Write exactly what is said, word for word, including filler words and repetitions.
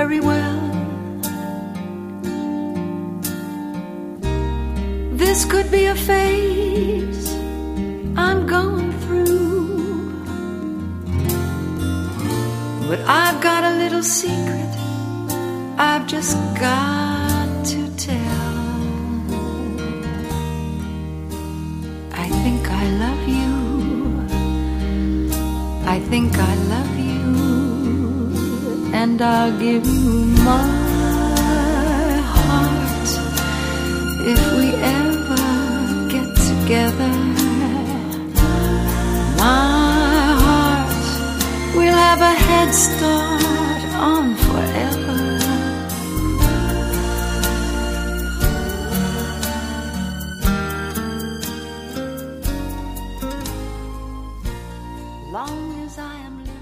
very well. This could be a phase I'm going through, but I've got a little secret I've just got to tell. I think I love you. I think I love you, and I'll give you my heart if we ever get together. My heart will have a head start on forever. Long as I am living.